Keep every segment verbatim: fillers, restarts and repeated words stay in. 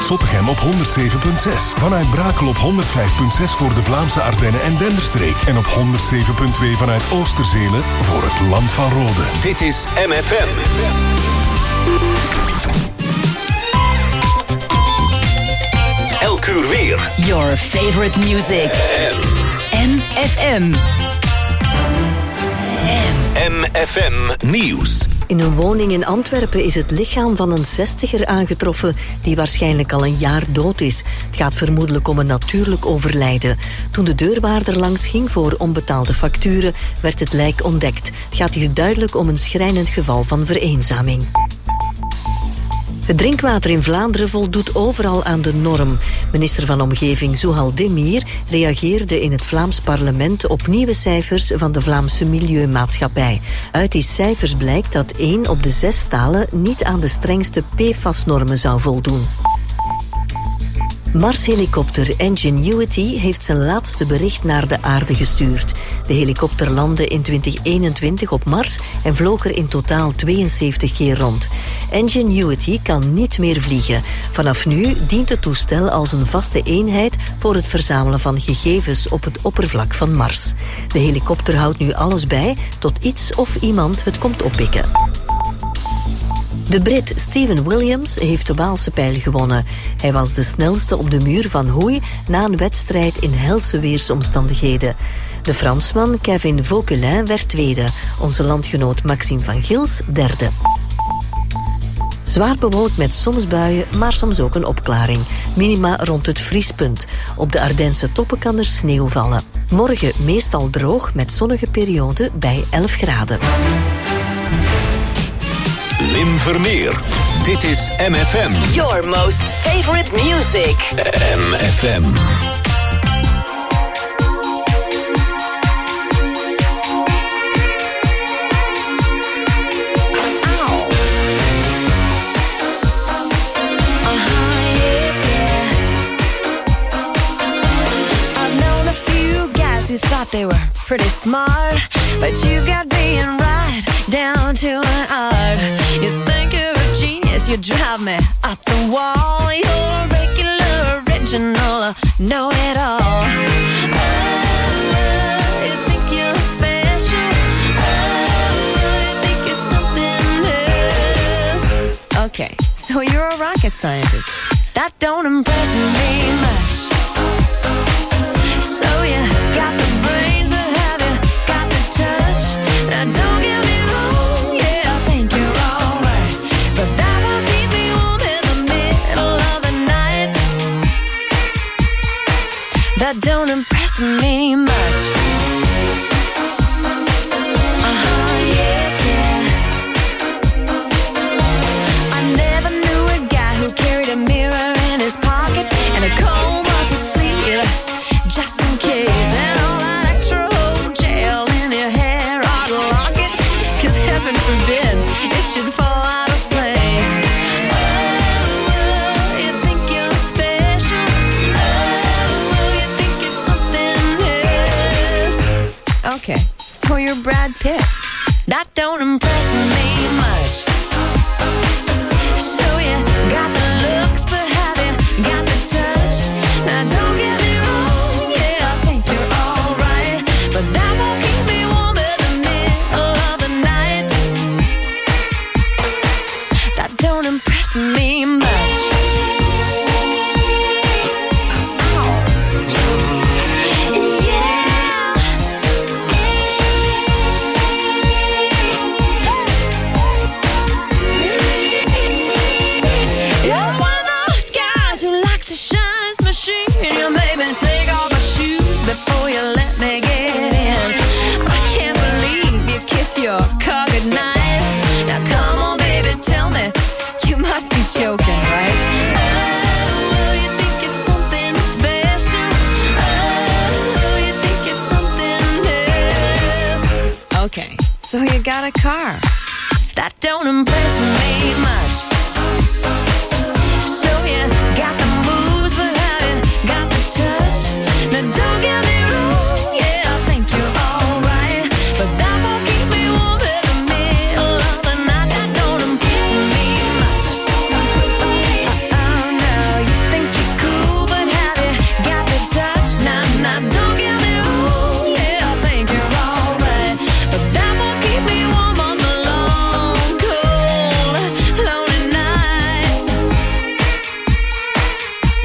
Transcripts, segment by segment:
Zottegem op honderd zeven komma zes. Vanuit Brakel op honderd vijf komma zes voor de Vlaamse Ardennen en Denderstreek. En op honderd zeven komma twee vanuit Oosterzelen voor het Land van Rode. Dit is M F M. Elk uur weer. Your favorite music. M F M. M F M Nieuws. In een woning in Antwerpen is het lichaam van een zestiger aangetroffen die waarschijnlijk al een jaar dood is. Het gaat vermoedelijk om een natuurlijk overlijden. Toen de deurwaarder langs ging voor onbetaalde facturen, werd het lijk ontdekt. Het gaat hier duidelijk om een schrijnend geval van vereenzaming. Het drinkwater in Vlaanderen voldoet overal aan de norm. Minister van Omgeving Zuhal Demir reageerde in het Vlaams parlement op nieuwe cijfers van de Vlaamse Milieumaatschappij. Uit die cijfers blijkt dat één op de zes stalen niet aan de strengste P F A S-normen zou voldoen. Mars-helikopter Ingenuity heeft zijn laatste bericht naar de aarde gestuurd. De helikopter landde in twintig eenentwintig op Mars en vloog er in totaal tweeënzeventig keer rond. Ingenuity kan niet meer vliegen. Vanaf nu dient het toestel als een vaste eenheid voor het verzamelen van gegevens op het oppervlak van Mars. De helikopter houdt nu alles bij tot iets of iemand het komt oppikken. De Brit Stephen Williams heeft de Waalse pijl gewonnen. Hij was de snelste op de muur van Hoei na een wedstrijd in helse weersomstandigheden. De Fransman Kevin Vauquelin werd tweede. Onze landgenoot Maxime van Gils derde. Zwaar bewolkt met soms buien, maar soms ook een opklaring. Minima rond het vriespunt. Op de Ardense toppen kan er sneeuw vallen. Morgen meestal droog met zonnige periode bij elf graden. Wim Vermeer. Dit is M F M. Your most favorite music. M F M. Who thought they were pretty smart, but you got being right down to an art. You think you're a genius, you drive me up the wall. You're regular, original, know it all. Oh, you think you're special. Oh, you think you're something else. Okay, so you're a rocket scientist. That don't impress me much. So you got the brains, but have you got the touch? Now don't get me wrong, yeah, I think you're alright, but that won't keep me warm in the middle of the night. That don't impress me much. Uh-huh, yeah, yeah. I never knew a guy who carried a mirror in his pocket and a comb up his sleeve, just in case, and all that extra hotel in your hair ought to lock it, cause heaven forbid it should fall out of place. Oh, you think you're special. Oh, you think you're something else. Okay, so you're Brad Pitt. That don't impress me much. So you got the looks, but have you got the touch? Now don't get me wrong, yeah, I think you're alright, but that won't keep me warm in the middle of the night. That don't impress me much. You're one of those guys who likes to shine his machine. You made me take off my shoes before you let me get in. I can't believe you kiss your car goodnight. Now come on, baby, tell me, you must be joking, right? Oh, you think you're something special. Oh, you think you're something else. Okay, so you got a car. That don't impress me much. So you got the moves, but have you got the touch? Now don't get me wrong, yeah, I think you're alright, but that won't keep me warm in the middle of the night. That don't impress me much. Oh no, you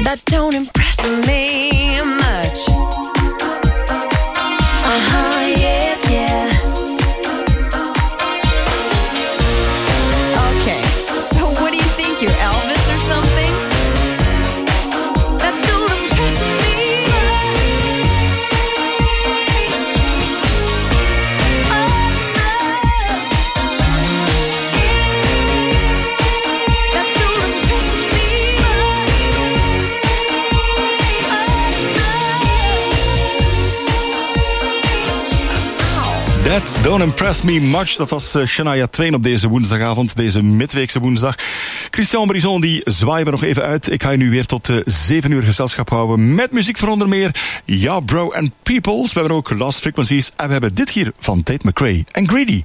that don't impress me much. Uh-huh, yeah, yeah. Okay, so what do you think, you're Elvis or something? That don't impress me. Oh, no. That don't impress me. That don't impress me much. Dat was uh, Shania Twain op deze woensdagavond, deze midweekse woensdag. Christian Brison, die zwaaien we nog even uit. Ik ga je nu weer tot uh, zeven uur gezelschap houden met muziek van onder meer Ja Bro and Peoples. We hebben ook Lost Frequencies en we hebben dit hier van Tate McRae en Greedy.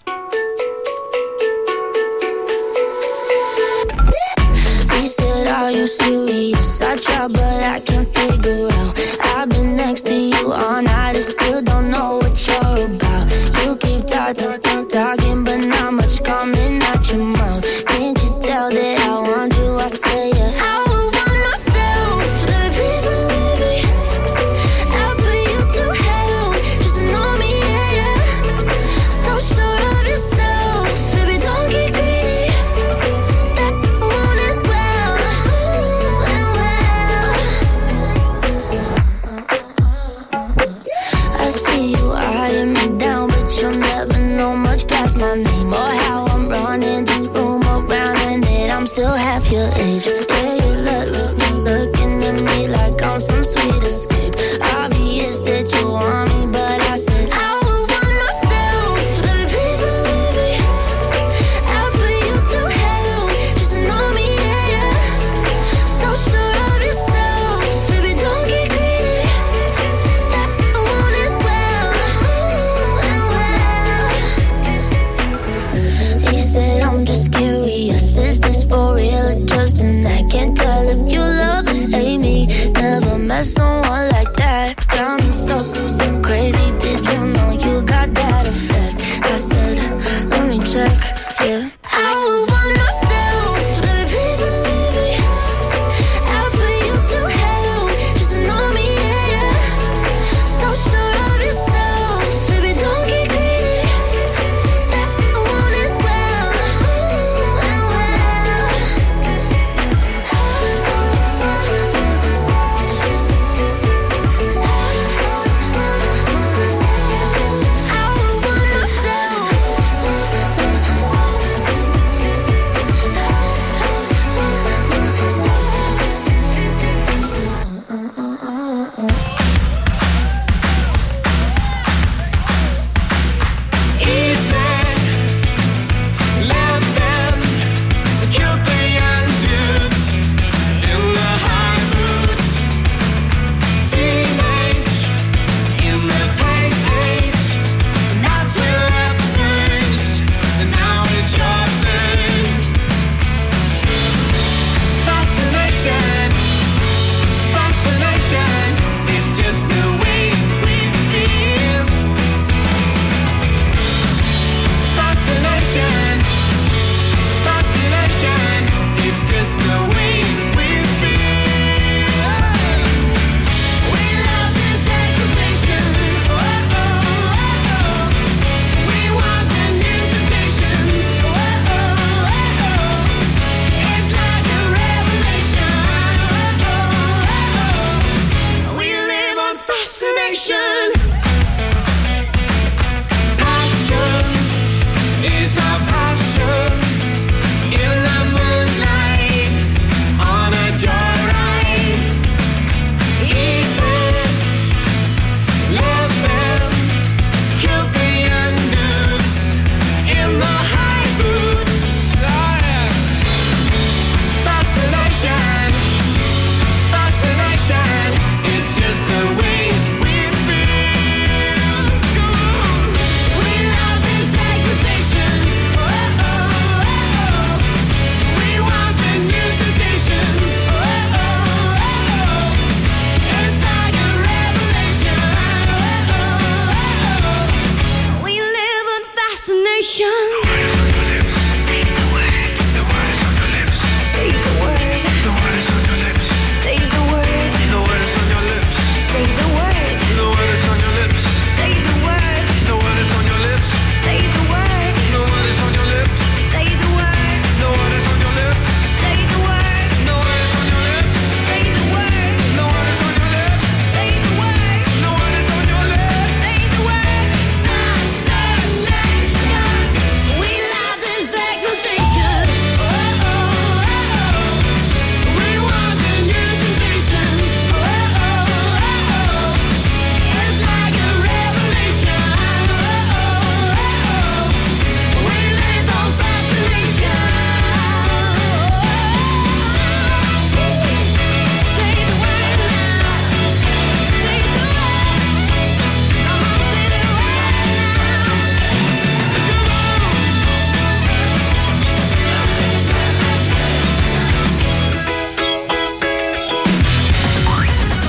He said, are you serious? I try but I can't figure out. I've been next to you all night and still don't know what you're about. You keep talking, talking, talking, but not much coming out your mouth. Can't you tell that I want you? I say yeah. I would want myself. Let me please believe me. I'll put you through hell. Just know me, yeah, yeah. So sure of yourself. Baby, don't get greedy. That I want it well, and well.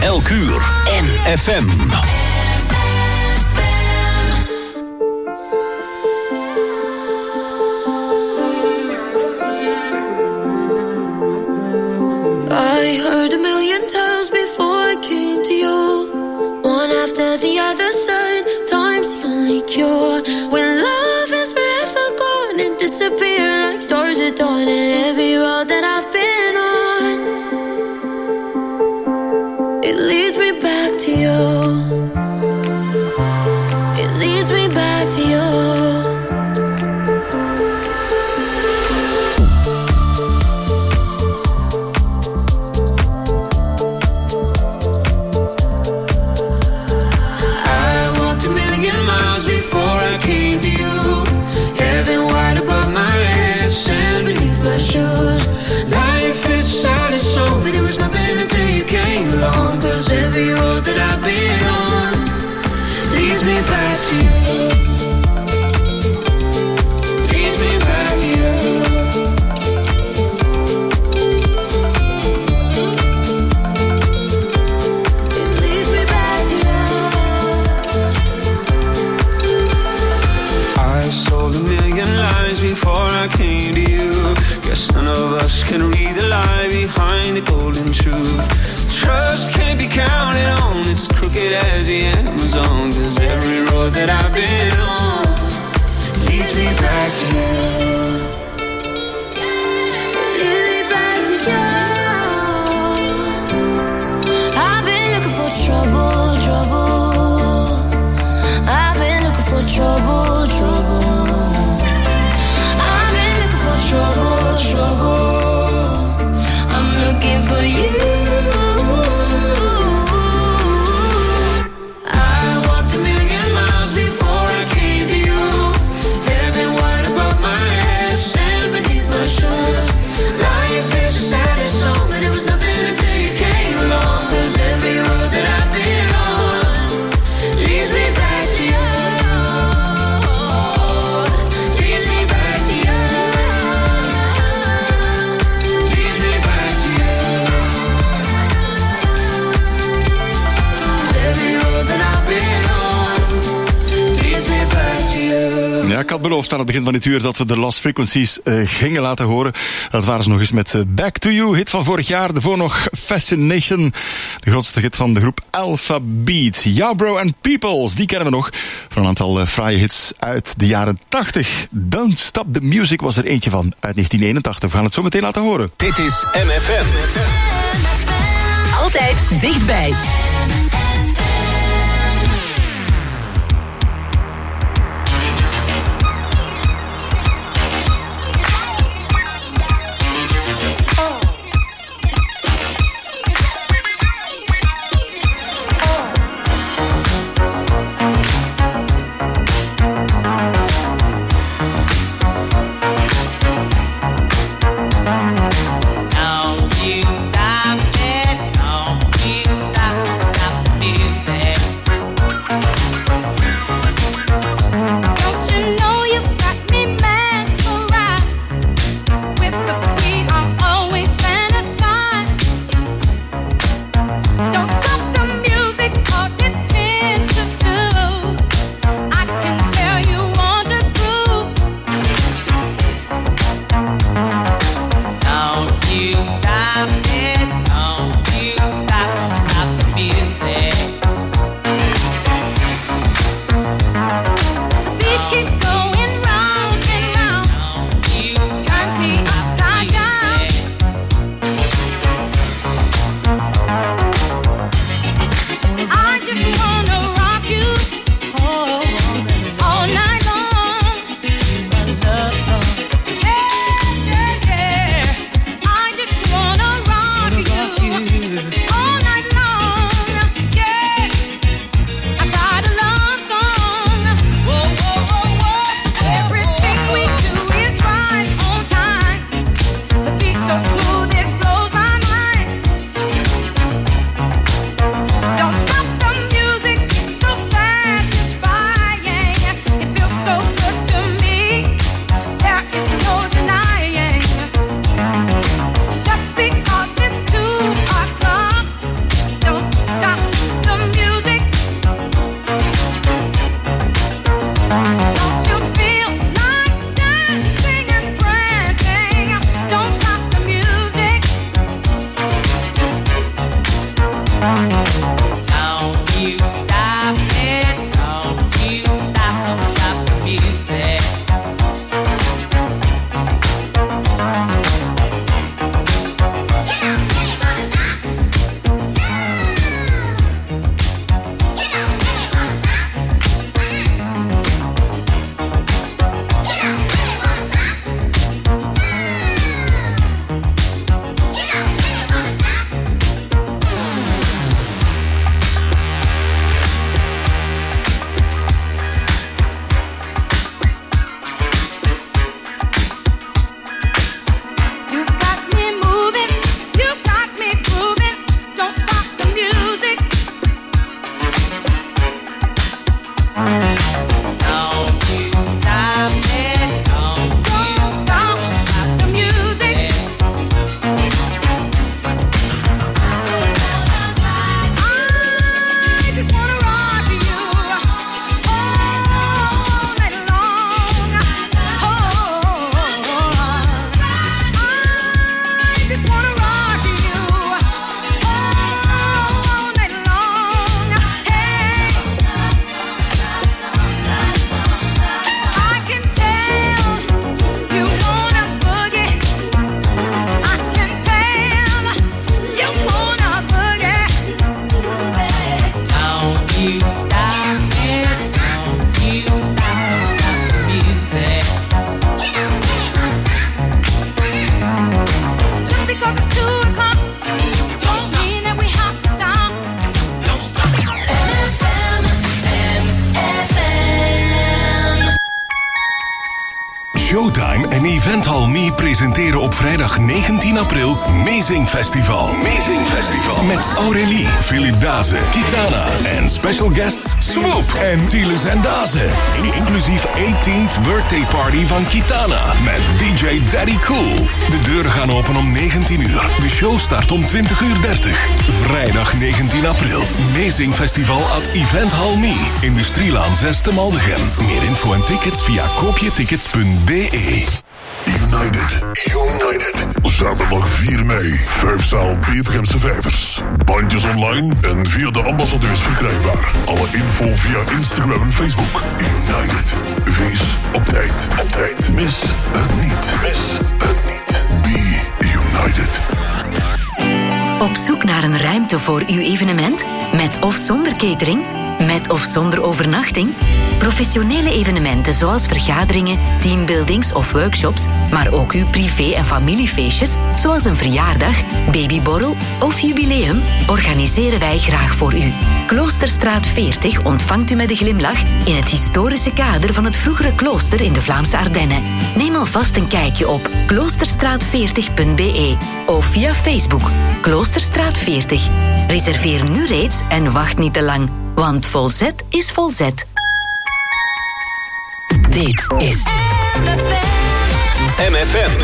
Elk uur. M F M. I heard a million times before I came to you. One after the other side, time's the only cure. When love is forever gone and disappear like stars at dawn. And every road that I've been on, it leads me back to you. It leads me back to you. Cause every road that I've been on leads me back to you. Leads me back to you. It leads me back to you. I sold a million lies before I came to you. Guess none of us can read the lie behind the golden truth. Trust can't be counted on, it's as crooked as the Amazon. Cause every road that I've been on leads me back to you. Leads me back to you. I've been looking for trouble, trouble. I've been looking for trouble, trouble. I've been looking for trouble, trouble. I'm looking for you. Ik had beloofd aan het begin van dit uur dat we de Lost Frequencies uh, gingen laten horen. Dat waren ze nog eens met uh, Back to You, hit van vorig jaar. Daarvoor nog Fascination, de grootste hit van de groep Alpha Beat. Ja Bro and Peoples, die kennen we nog. Van een aantal uh, fraaie hits uit de jaren tachtig. Don't Stop the Music was er eentje van uit negentien eenentachtig. We gaan het zo meteen laten horen. Dit is M F M. Altijd dichtbij. Don't you stop it, don't you stop Showtime en Eventhal Me presenteren op vrijdag negentien april Amazing Festival. Amazing Festival. Met Aurélie, Philip Dazen, Kitana en special guests Swoop en Tieles en Dazen. Inclusief eighteenth birthday party van Kitana met D J Daddy Cool. De deuren gaan open om negentien uur. De show start om twintig uur dertig. Vrijdag negentien april. Amazing Festival at Eventhal Me. Industrielaan zes te Maldegem. Meer info en tickets via koopjetickets punt b e. United, United. Zaterdag vier mei, vijfzaal Petergemse Vijvers. Bandjes online en via de ambassadeurs verkrijgbaar. Alle info via Instagram en Facebook. United. Wees op tijd, op tijd. Mis het niet, mis het niet. Be United. Op zoek naar een ruimte voor uw evenement? Met of zonder catering? Met of zonder overnachting? Professionele evenementen zoals vergaderingen, teambuildings of workshops, maar ook uw privé- en familiefeestjes, zoals een verjaardag, babyborrel of jubileum, organiseren wij graag voor u. Kloosterstraat veertig ontvangt u met een glimlach in het historische kader van het vroegere klooster in de Vlaamse Ardennen. Neem alvast een kijkje op kloosterstraat veertig punt b e of via Facebook Kloosterstraat veertig. Reserveer nu reeds en wacht niet te lang, want volzet is volzet. Dit is M F M.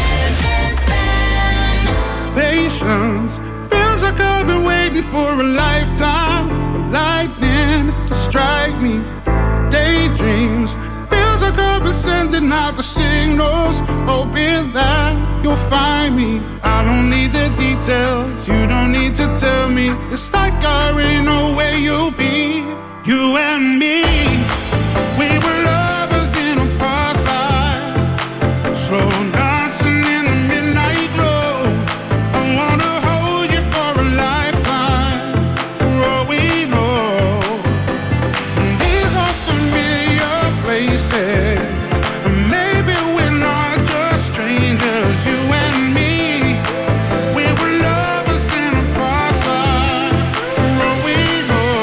Patience feels like I've been waiting for a lifetime for lightning to strike me. Daydreams feels like I've been sending out the signals, hoping that you'll find me. I don't need the details, you don't need to tell me. It's like I already know where you'll be. You and me, we were lovers in a past life, slow dancing in the midnight glow. I wanna hold you for a lifetime, for all we know. These are familiar places, maybe we're not just strangers. You and me, we were lovers in a past life, for all we know.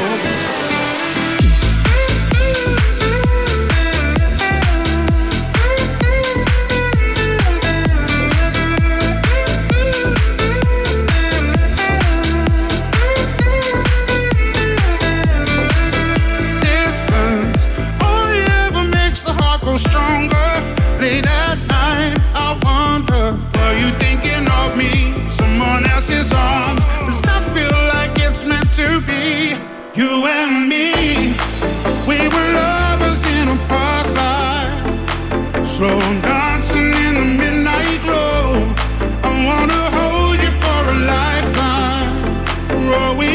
Distance only ever makes the heart grow stronger. Late at night, I wonder, are you thinking of me? Someone else's arms. Does that feel like it's meant to be? You and me, we were lovers in a past life, slow dancing in the midnight glow. I wanna hold you for a lifetime, for all we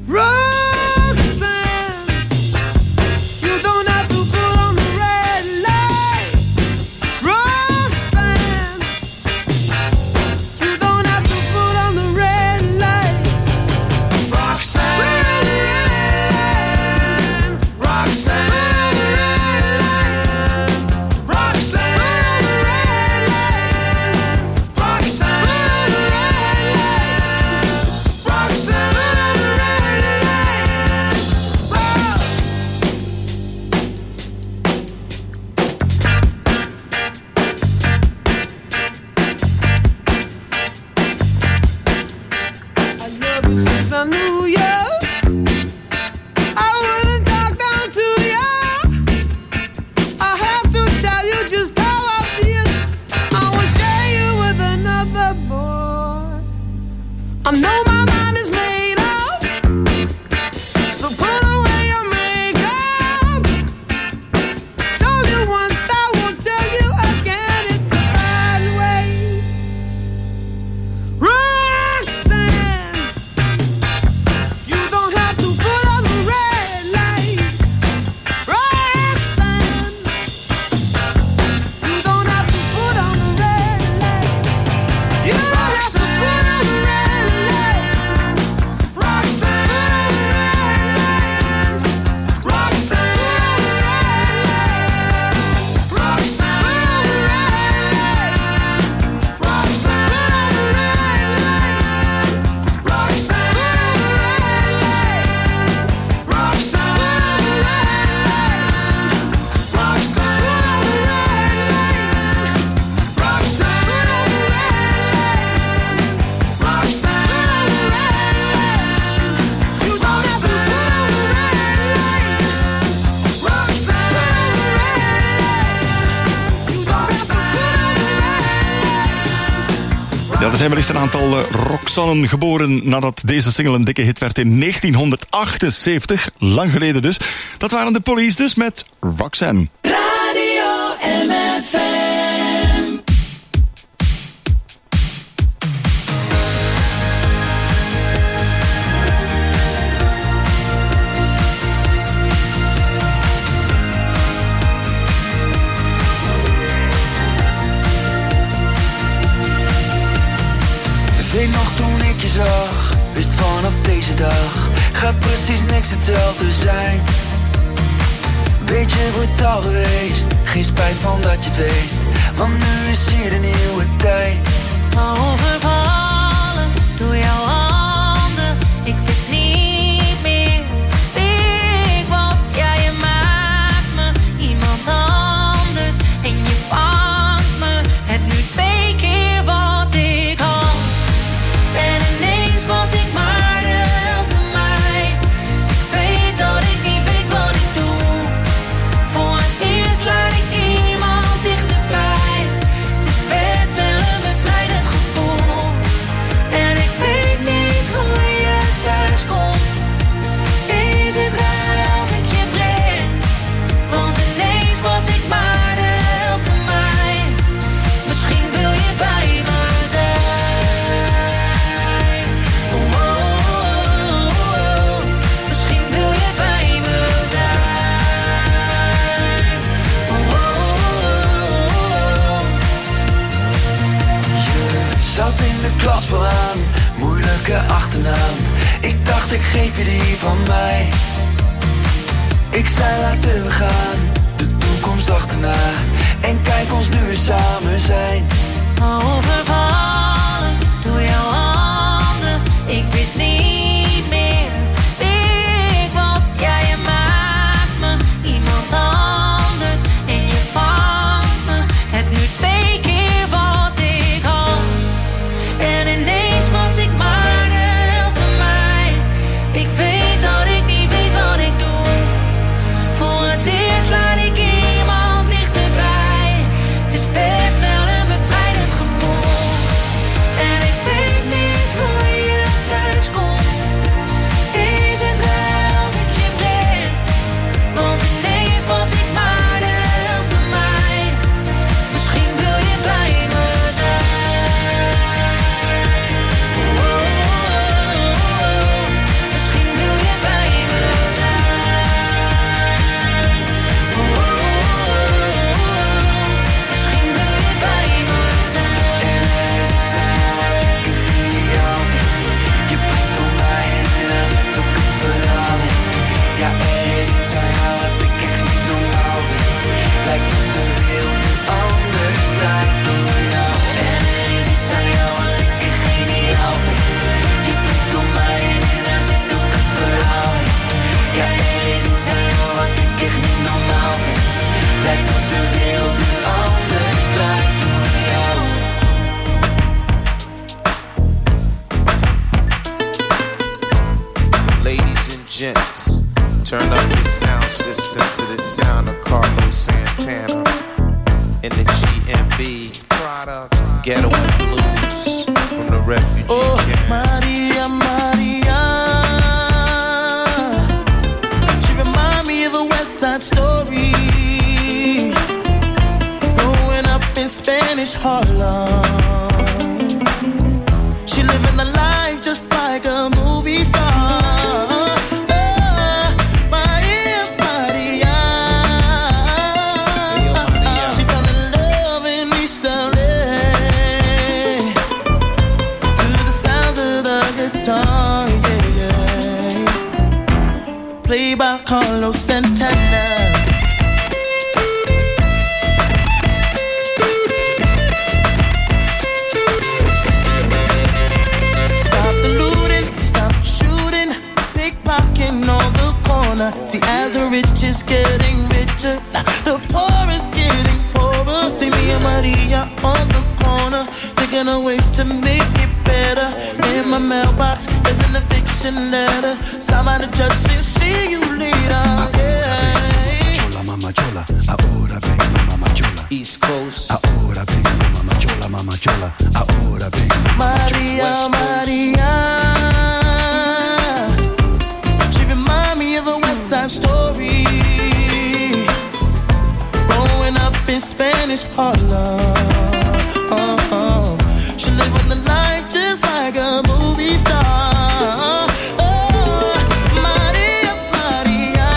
Ja, er zijn wellicht een aantal uh, Roxannen geboren nadat deze single een dikke hit werd in negentienhonderdachtenzeventig. Lang geleden dus. Dat waren de Police dus met Roxanne. Radio M F M. Weet nog toen ik je zag, wist vanaf deze dag gaat precies niks hetzelfde zijn. Beetje brutaal geweest, geen spijt van dat je het weet, want nu is hier de nieuwe tijd. Overvallen door jouw handen, ik wist niet meer wie ik was. Ja, je maakt me iemand anders en je vangt me, heb nu twee keer wat ik had. En ineens was ik maar de helft van mij. Ik weet dat ik niet weet wat ik doe. Voor het eerst laat ik iemand dichterbij. Het is best wel een bevrijdend gevoel. En ik weet niet hoe je thuis komt. Is het raar als ik je breng? Want ineens was ik maar de helft van mij. Misschien wil je bij me zijn. Oh, oh, oh, oh. Misschien wil je bij me zijn. Oh, oh, oh, oh. Je zat in de klas vooraan, moeilijke achternaam. Ik dacht ik geef je die van mij. Ik zei laten we gaan, de toekomst achterna. En kijk ons nu eens samen zijn. Overvallen door jouw handen, ik wist niet meer wie ik was. Ja, je maakt me iemand anders en je vangt me, heb nu twee keer wat ik had. En ineens was ik maar de helft van mij. Ik weet dat ik niet weet wat ik doe. Voor het eerst laat ik iemand dichterbij. Het is best wel een bevrijdend gevoel. Ghetto and Blues from the refugee oh, camp. Maria, Maria. She remind me of a West Side Story. Growing up in Spanish Harlem. She living a life just like a movie star. Played by Carlos Santana. Stop the looting, stop the shooting, pickpocketing on the corner. See, as the rich is getting richer, the poor is getting poorer. See me and Maria on the corner, thinking of ways to make it better. In my mailbox, there's an eviction letter. Somebody just said, see you later. Yeah. Chola, mama chola, ahora vengo, mama chola. East Coast. Ahora vengo, mama chola, mama chola. Ahora vengo, mama Maria, Maria. She remind me of a West Side Story. Growing up in Spanish Harlem. Oh, oh. She living the life just like a movie star. Oh, Maria, Maria.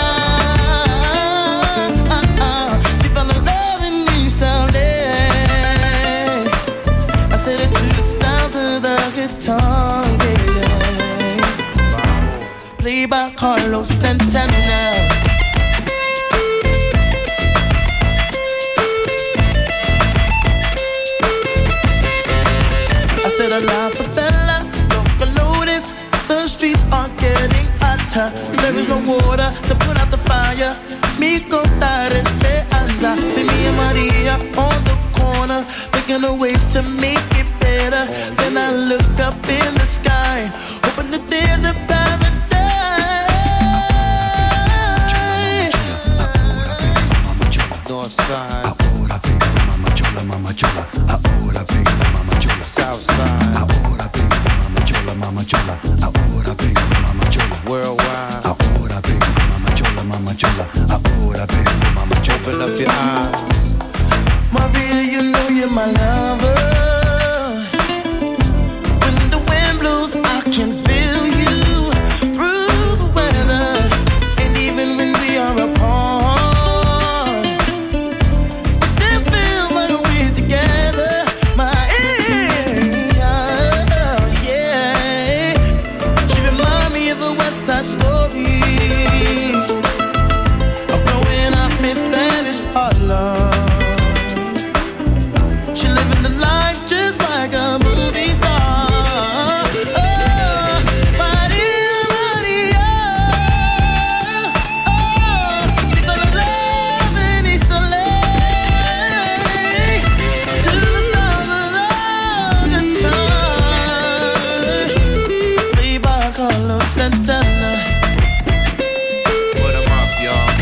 She fell in love in East L A. I said it to the sounds of the guitar, yeah. Played by Carlos Santana. A la favela, local notice. The streets are getting hotter. There is no water to put out the fire. Mi contar esperanza. See me and Maria on the corner, thinking of ways to make it better. Then I look up in the sky, hoping that there's a paradise. North side. Ahora vengo, mama chola, mama chola. Ahora vengo, mama chola. South side. Ahora vengo, mama chola, mama chola. Ahora vengo, mama chola. Worldwide. Ahora vengo, mama chola, mama chola. Ahora vengo, mama chola. Open up your eyes. Maria, you know you're my lover. When the wind blows, I can feel you through the weather. And even when we are apart, it still feels like we're together. My yeah. She remind me of a West Side Story. Of growing up in Spanish Harlem. She living the life just like a movie star. Oh, Maria, Maria. Oh, she fell in love in East L A. To the sound of the guitar. Played by Carlos Santana. Put 'em up, y'all.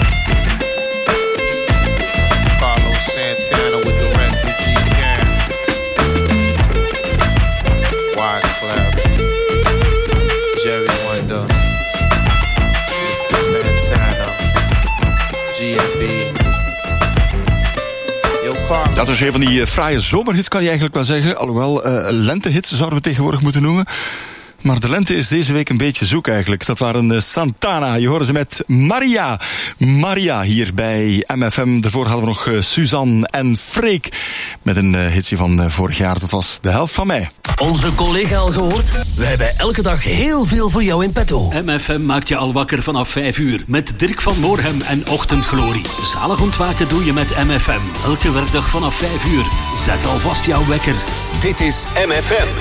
Carlos Santana with the refugee camp. Wyclef, Jerry Wonder, Mister Santana, G M B. Yo, Carlos. Dat is een van die uh, fraaie zomerhits, kan je eigenlijk wel zeggen. Alhoewel, uh, lentehits zouden we tegenwoordig moeten noemen. Maar de lente is deze week een beetje zoek eigenlijk. Dat waren uh, Santana. Je hoorde ze met Maria. Maria hier bij M F M. Daarvoor hadden we nog uh, Suzanne en Freek. Met een uh, hitje van uh, vorig jaar. Dat was De Helft van Mij. Onze collega al gehoord? We hebben elke dag heel veel voor jou in petto. M F M maakt je al wakker vanaf vijf uur. Met Dirk van Moorhem en Ochtendglorie. Zalig ontwaken doe je met M F M. Elke werkdag vanaf vijf uur. Zet alvast jouw wekker. Dit is M F M.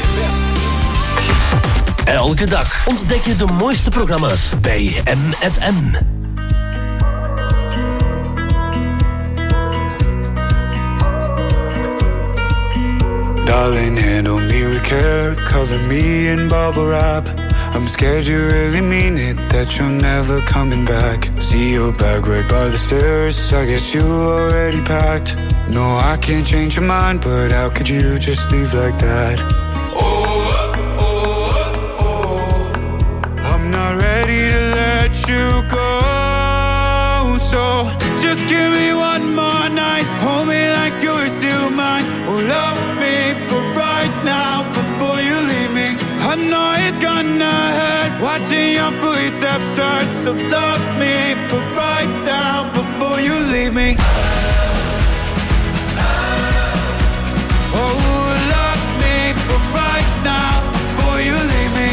Elke dag ontdek je de mooiste programma's bij M F M. Darling, handle me with care, color me in bubble wrap. I'm scared you really mean it, that you're never coming back. See your bag right by the stairs, I guess you already packed. No, I can't change your mind, but how could you just leave like that? Oh, oh, oh, oh. I'm not ready to let you go, so just give me one more night. Hold me like you're still mine. Oh, love me for right now before you leave me. I know it's gonna hurt watching your footsteps start. So love me for right now before you leave me. Oh, love me for right now before you leave me.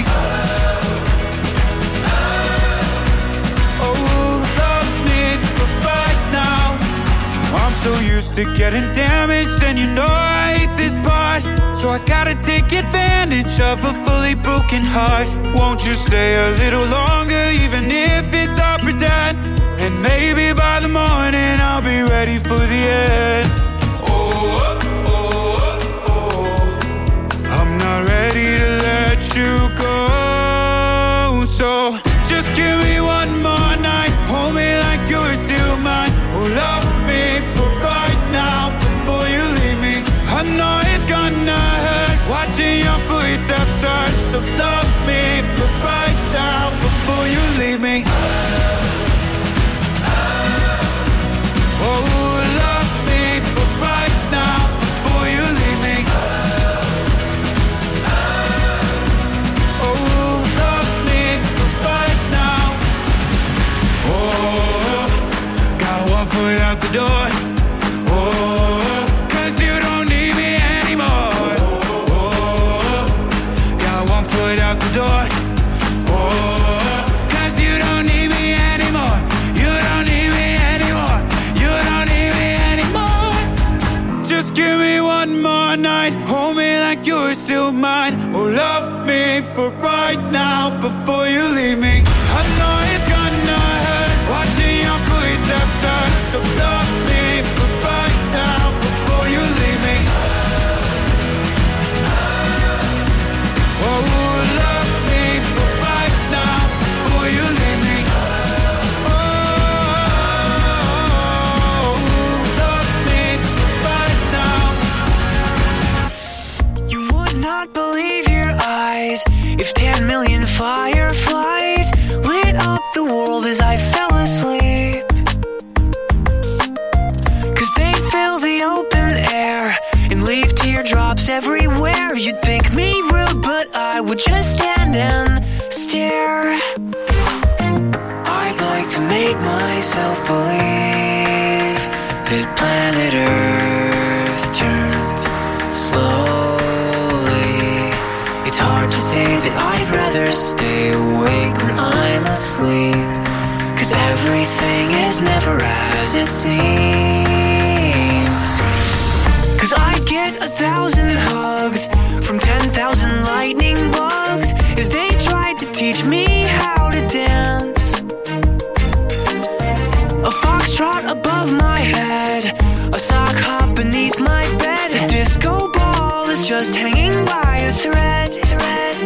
Oh, love me for right now. I'm so used to getting damaged, and you know I hate this part. So I gotta take advantage of a fully broken heart. Won't you stay a little longer, even if it's all pretend? And maybe by the morning I'll be ready for the end. Oh, oh, oh, oh. I'm not ready to let you go, so just give me one more night. Hold me like you're still mine. Oh, love me for right now before you leave me. I know it's gonna hurt watching your footsteps start. So love me for right now before you leave me. Oh, love me for right now before you leave me. Oh, love me for right now. Oh, got one foot out the door. Oh, 'cause you don't need me anymore. Oh, got one foot out the door. Oh, 'cause you don't need me anymore. You don't need me anymore. You don't need me anymore. Just give me one more night. Hold me like you're still mine. Oh, love me for right now before you leave me. I know it's gonna hurt watching your footsteps start. So love me for right now before you leave me. Oh, love me for right now before you leave me. Oh, love me for right now. You would not believe your eyes if ten million fireflies lit up the world as I fell asleep. 'Cause they fill the open air and leave teardrops everywhere. You'd think me rude, but I would just stand and stare. I'd like to make myself believe that planet Earth turns slowly. It's hard to say that I'd rather stay awake when I'm asleep. 'Cause everything is never as it seems. 'Cause I get a thousand hugs from ten thousand lightning bugs as they tried to teach me how to dance. A foxtrot above my head, a sock hop beneath my bed. A disco ball is just hanging by a thread. thread.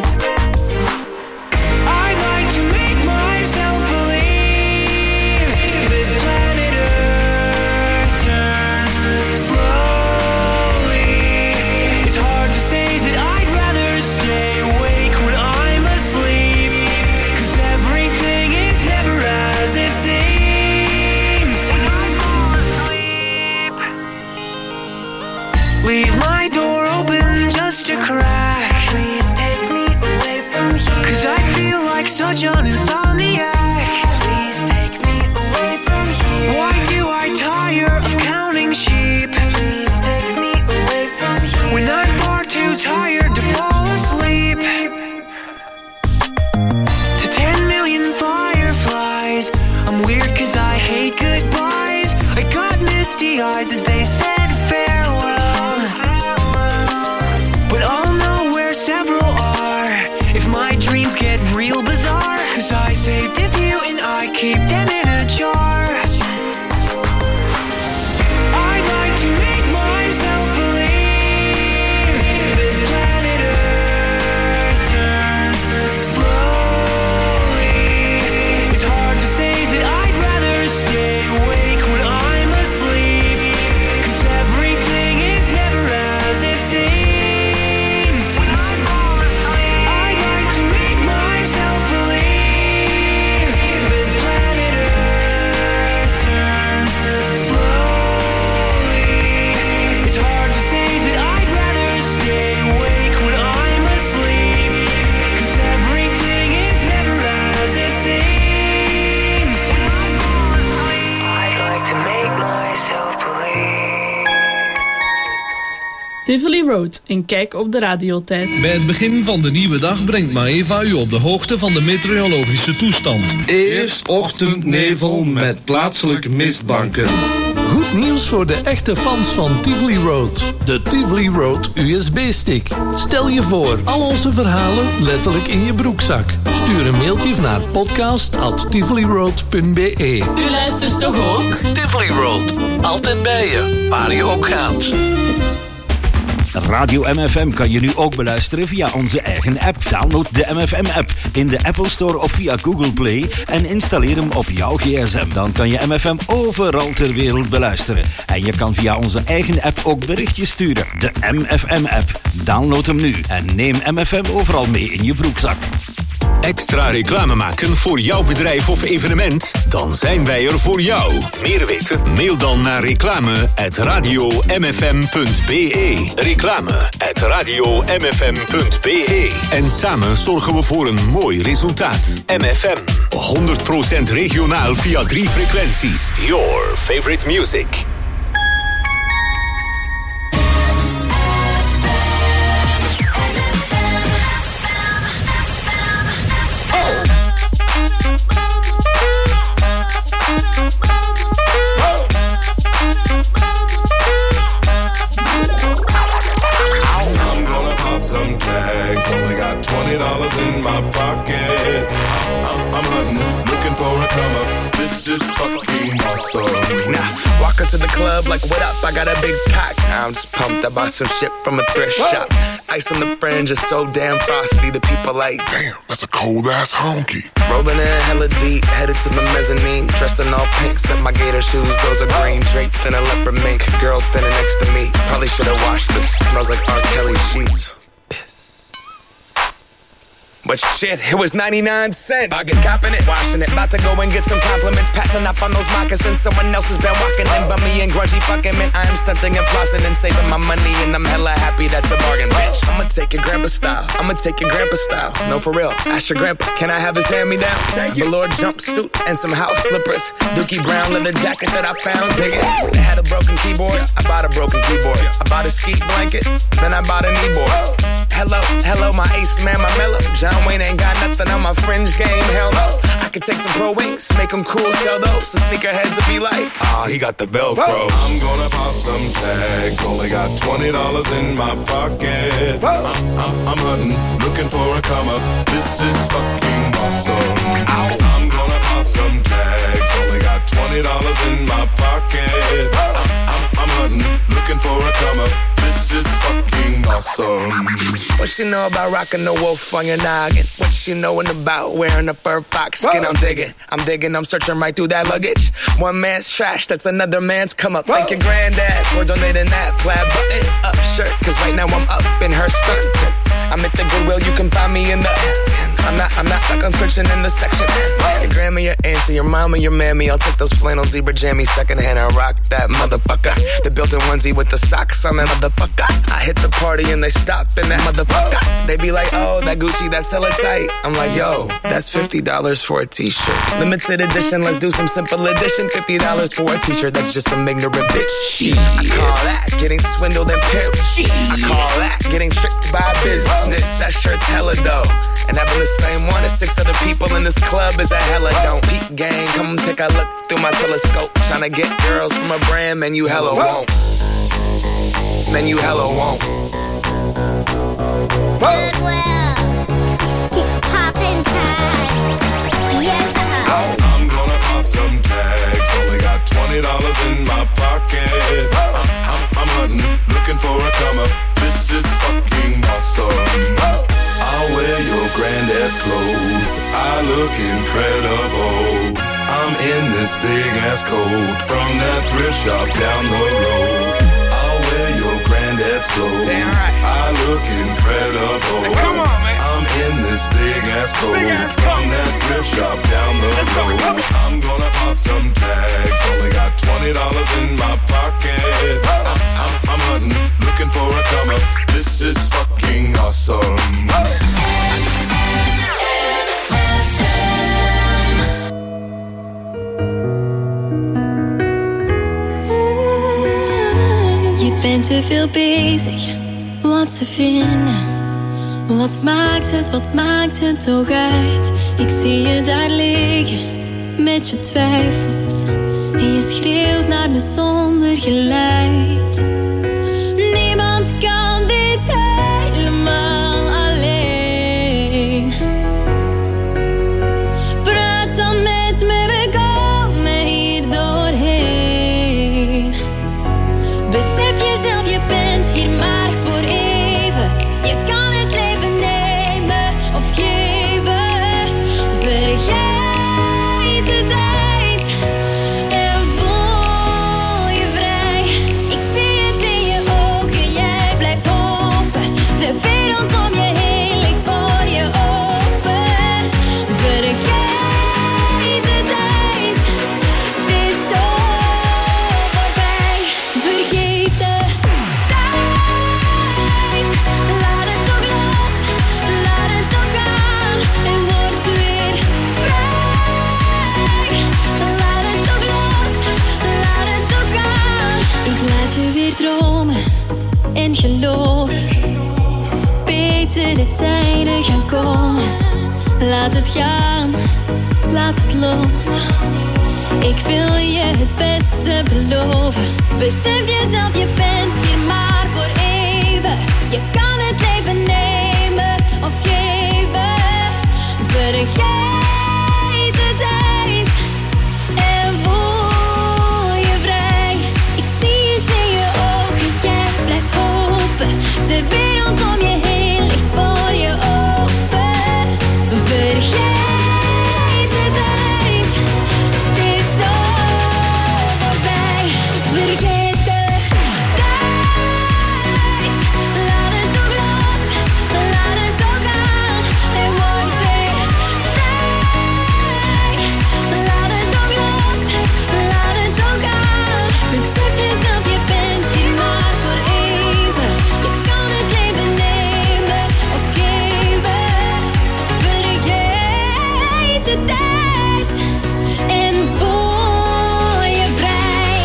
I like to make myself believe that planet Earth turns slowly. It's hard to say that I'd rather stay awake when I'm asleep. 'Cause everything is never as it seems. When I fall asleep, leave my door open just a crack. Please take me away from here. 'Cause I feel like such an insomniac. Please take me away from here. Why do I tire of counting sheep? Please take me away from here. When I'm far too tired to fall asleep. To ten million fireflies, I'm weird 'cause I hate goodbyes. I got misty eyes as they said farewell. But I'll know where several are if my dreams get real bizarre. 'Cause I saved a few and I keep them in a jar. I'd like to make myself believe that planet Earth turns slow. Tivoli Road, een kijk op de radiotijd. Bij het begin van de nieuwe dag brengt Maeva u op de hoogte van de meteorologische toestand. Eerst ochtendnevel met plaatselijk mistbanken. Goed nieuws voor de echte fans van Tivoli Road. De Tivoli Road U S B-stick. Stel je voor, al onze verhalen letterlijk in je broekzak. Stuur een mailtje naar podcast at tivoliroad punt b e. U luistert toch ook? Tivoli Road, altijd bij je, waar je ook gaat. Radio M F M kan je nu ook beluisteren via onze eigen app. Download de M F M-app in de Apple Store of via Google Play en installeer hem op jouw gsm. Dan kan je M F M overal ter wereld beluisteren. En je kan via onze eigen app ook berichtjes sturen. De M F M-app. Download hem nu en neem M F M overal mee in je broekzak. Extra reclame maken voor jouw bedrijf of evenement? Dan zijn wij er voor jou. Meer weten? Mail dan naar reclame at radio m f m punt b e. Reclame at radio m f m punt b e. En samen zorgen we voor een mooi resultaat. M F M. honderd procent regionaal via drie frequenties. Your favorite music. Some tags, only got twenty dollars in my pocket. I'm, I'm hunting, looking for a come up. This is fucking awesome. Now, walk into the club like, what up? I got a big cock. I'm just pumped. I bought some shit from a thrift Whoa. shop. Ice on the fringe is so damn frosty. The people like, damn, that's a cold ass honky. Rolling in hella deep, headed to the mezzanine. Dressed in all pink, set my gator shoes. Those are green, draped in a leopard mink. Girl standing next to me. Probably should have washed this. Smells like R. Kelly sheets. But shit, it was ninety-nine cents. I get copping it, washing it. About to go and get some compliments. Passing up on those moccasins. Someone else has been walking in by me and grudgy fucking man. I am stunting and flossing and saving my money. And I'm hella happy that's a bargain, bitch. I'ma take your grandpa style. I'ma take your grandpa style. No, for real. Ask your grandpa, can I have his hand-me-down? Velour jumpsuit and some house slippers. Dookie brown leather jacket that I found. Dig it. They had a broken keyboard. I bought a broken keyboard. I bought a ski blanket. Then I bought a kneeboard. Hello, hello, my ace man, my mellow. John Wayne ain't got nothing on my fringe game, hell no. I could take some pro wings, make them cool, sell those. The sneakerheads will be like, ah, oh, he got the Velcro. I'm gonna pop some tags, only got twenty dollars in my pocket. I'm, I'm, I'm hunting, looking for a come up. This is fucking awesome. Ow. I'm gonna pop some tags, only got twenty dollars in my pocket. I'm, I'm, I'm hunting, looking for a come up. This is fucking awesome. What she know about rocking the wolf on your noggin? What she knowin' about wearing a fur fox skin? Whoa. I'm digging, I'm digging, I'm searching right through that luggage. One man's trash, that's another man's come up. Whoa. Thank your granddad for donating that plaid button up shirt. Cause right now I'm up in her skirt. I'm at the Goodwill, you can find me in the I'm not, I'm not stuck on searching in the section. Your grandma, your auntie, your mama, your mammy. I'll take those flannel zebra jammies secondhand and rock that motherfucker. The built-in onesie with the socks on that motherfucker. I hit the party and they stop in that motherfucker. They be like, oh, that Gucci, that's hella tight. I'm like, yo, that's fifty dollars for a t-shirt. Limited edition, let's do some simple edition. fifty dollars for a t-shirt, that's just some ignorant bitch. Shit. I call that getting swindled and pimped. I call that getting tricked by business. That shirt's hella dope. And having the same one as six other people in this club is a hella don't. Peep gang, come take a look through my telescope. Tryna get girls from a brand, man, you hella won't. Man, you hella won't. Goodwill, poppin' tags, yeah. I'm gonna pop some tags, only got twenty dollars in my pocket. I'm, I'm, I'm hunting, looking for a come up. This is fucking awesome. I'll wear your granddad's clothes. I look incredible. I'm in this big ass coat from that thrift shop down the road. I'll wear your granddad's clothes. Damn right. I look incredible. Now come on, man. I'm in this big ass coat big ass from that thrift shop down the Let's road. Go, I'm gonna pop some tags. Only got twenty dollars in my pocket. I'm, I'm, I'm hunting, looking for a come up. This is fucking awesome. Je bent te veel bezig te vinden. Wat maakt het, wat maakt het toch uit? Ik zie je daar liggen, met je twijfels. En je schreeuwt naar me zonder geluid. Niemand kan dit helemaal alleen. Praat dan met me, we komen hier doorheen. Besef jezelf, je bent hier maar voor even. Je kan het leven nemen of geven. Vergeet de tijd en voel je vrij. Ik zie het in je ogen, jij blijft hopen. De wereld om je heen ligt voor je open. Vergeet de tijd, het is zo voorbij. Vergeet de tijd, laat het toch los, laat het toch gaan en word weer vrij. Laat het toch los, laat het toch gaan. Ik laat je weer dromen en geloven. Betere tijden gaan komen. Laat het gaan, laat het los. Ik wil je het beste beloven. Besef jezelf, je bent hier maar voor even. Je kan het leven nemen of geven. Vergeet de tijd en voel je vrij. Ik zie het in je ogen, jij blijft hopen. De wereld om je heen ligt voor je open. Vergeet de tijd, het is zo voorbij. Vergeet de tijd, laat het toch los, laat het toch gaan en word weer vrij. Laat het toch los, laat het toch gaan. Besef jezelf, je bent hier maar voor even. Je kan het leven nemen of geven. Vergeet de tijd en voel je vrij.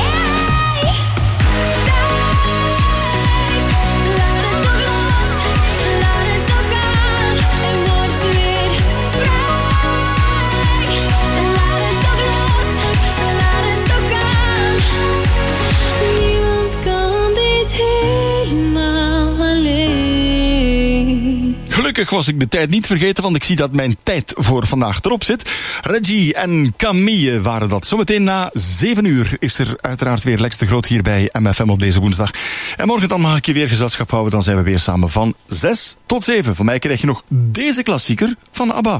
Tijd, laat het toch los, laat het toch gaan en word weer vrij. Laat het toch los, laat het toch gaan. Niemand kan dit helemaal alleen. Gelukkig was ik de tijd niet vergeten, want ik zie dat mijn tijd voor vandaag erop zit. Reggie en Camille waren dat. Zometeen na zeven uur is er uiteraard weer Lex de Groot hier bij M F M op deze woensdag. En morgen dan mag ik je weer gezelschap houden. Dan zijn we weer samen van zes tot zeven. Van mij krijg je nog deze klassieker van ABBA.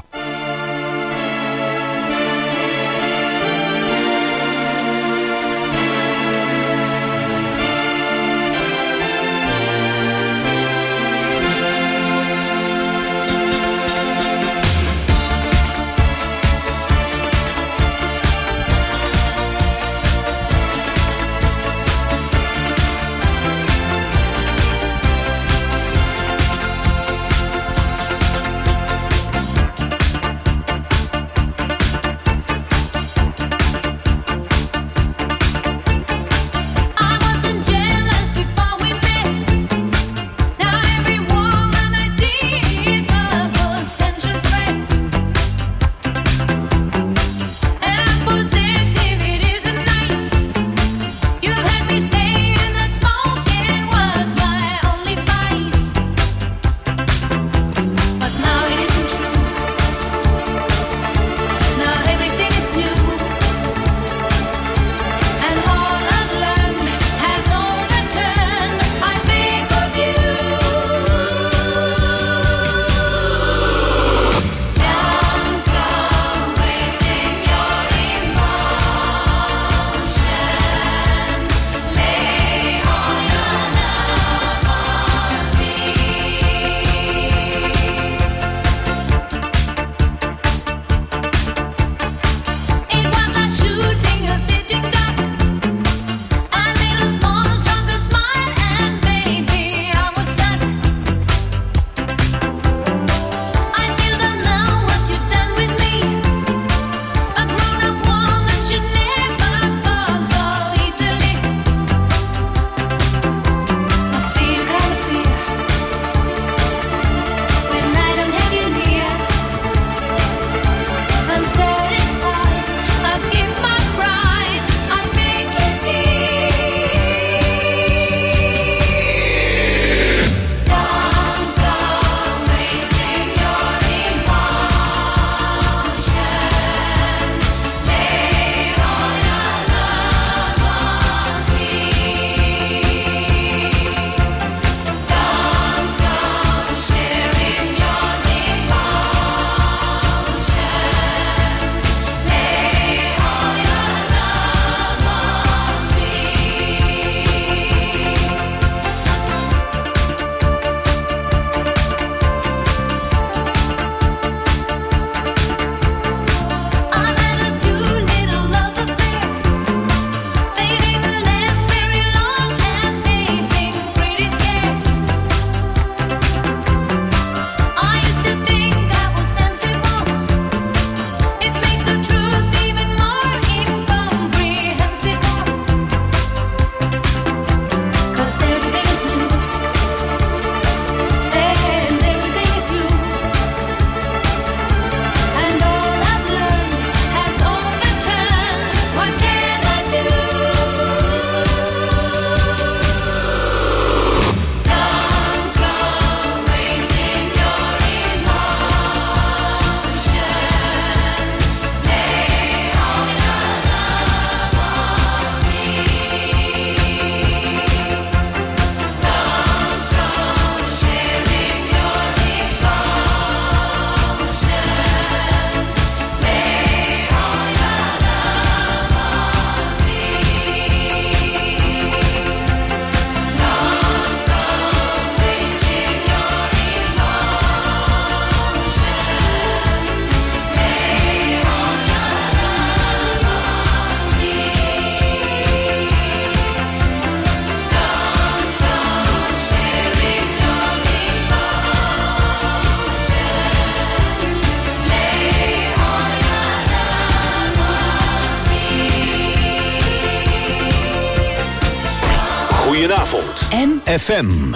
Goedenavond. M F M.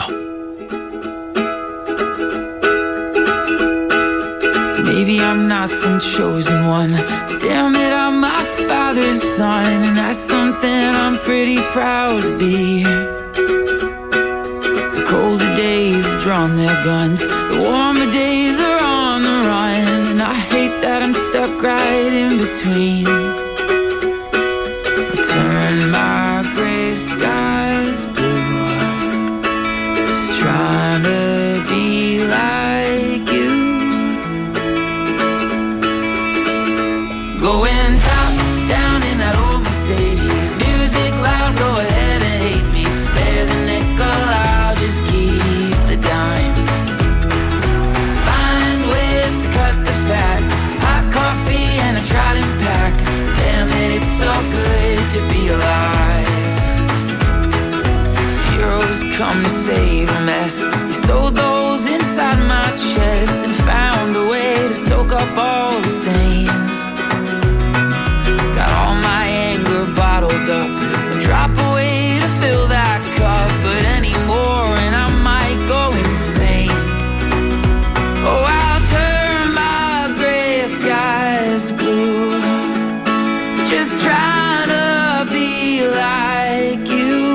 Maybe I'm not some chosen one, but damn it, I'm my father's son, and that's something I'm pretty proud to be. The colder days have drawn their guns, the warmer days are on the run, and I hate that I'm stuck right in between. I turn my gray skies blue, just trying to be like you. Going top down in that old Mercedes, music loud, go ahead and hate me. Spare the nickel, I'll just keep the dime. Find ways to cut the fat, hot coffee and a Trident pack. Damn it, it's so good to be alive. Heroes come to save a mess. You sewed those inside my chest and found a way to soak up all the stains. Got all my anger bottled up, a drop away to fill that cup, but anymore and I might go insane. Oh, I'll turn my gray skies blue, just trying to be like you.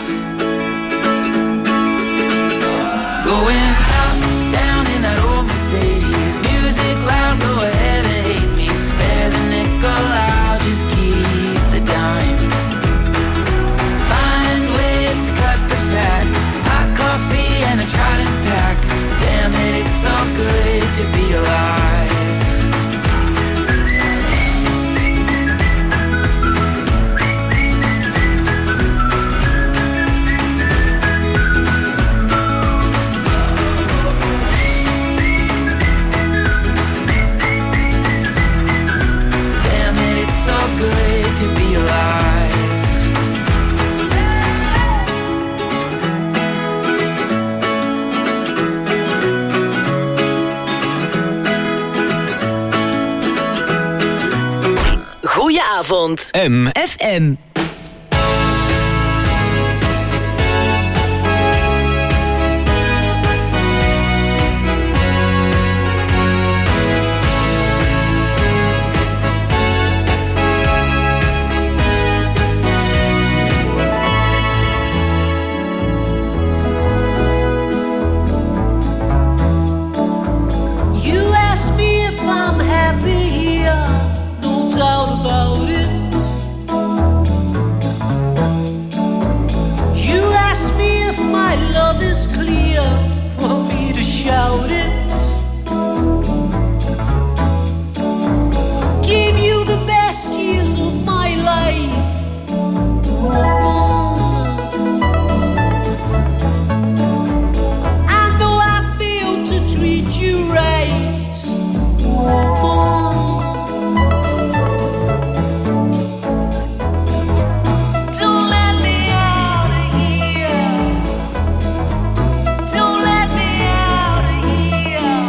Going top down in that old Mercedes, music loud, go ahead and hate me. Spare the nickel, I'll just keep the dime. Find ways to cut the fat, hot coffee and a Trident pack. Damn it, it's so good to be alive. Damn it, it's so good to be alive. Goedenavond. M F M. You ask me if I'm happy here, no doubt about it. You ask me if my love is clear, want me to shout it. Give you the best years of my life, woman. And though I failed to treat you right, woman, don't let me out of here. Don't let me out of here.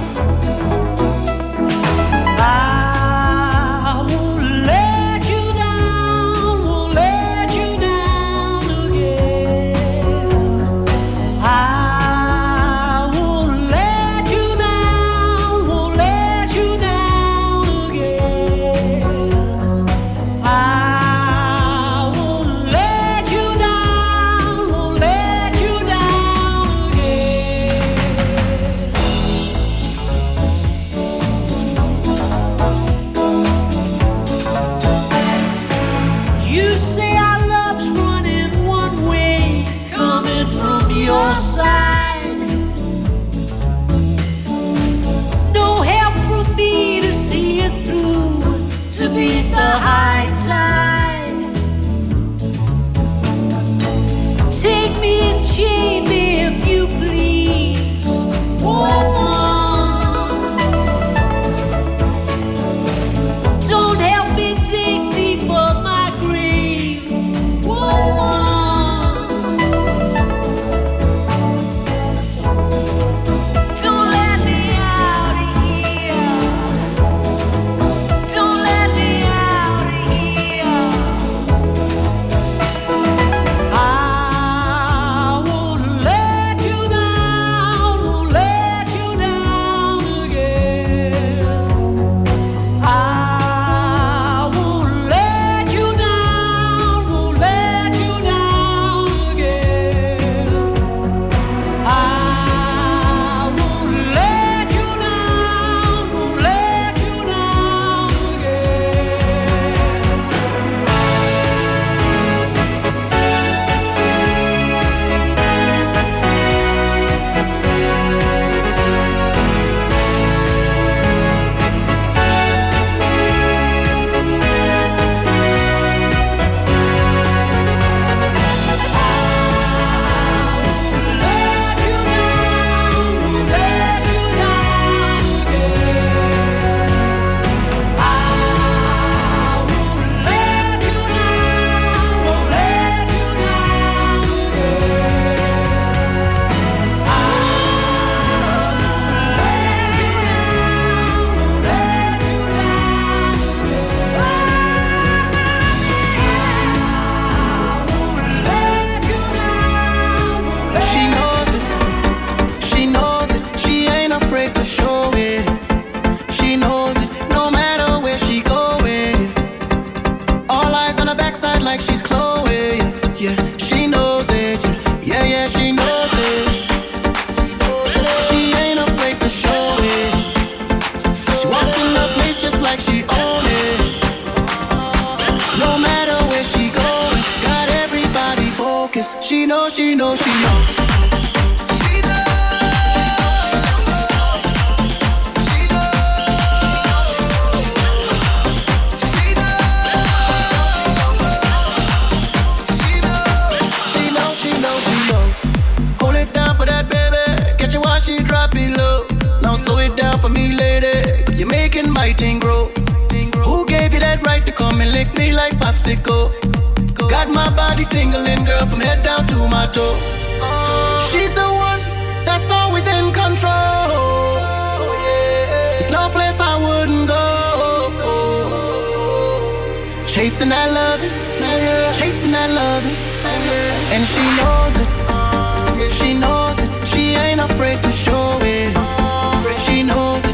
I won't let you down, won't let you down again. I won't let you down, won't let you down again. I won't let you down, won't let you down again. You say our love's running one way, coming from your side. No help from me to see it through, to beat the high tide. Take me and chain me if you please, woman. Don't help me dig deeper my grave, woman. Don't let me out of here. Don't let me out of here. knows, she knows, she knows. Slow it down for me, lady. You're making my thing grow. Who gave you that right to come and lick me like popsicle? Got my body tingling, girl, from head down to my toe. She's the one that's always in control. There's no place I wouldn't go. Chasing that loving, chasing that loving, and she knows it. She knows it. She ain't afraid to show it. She knows it.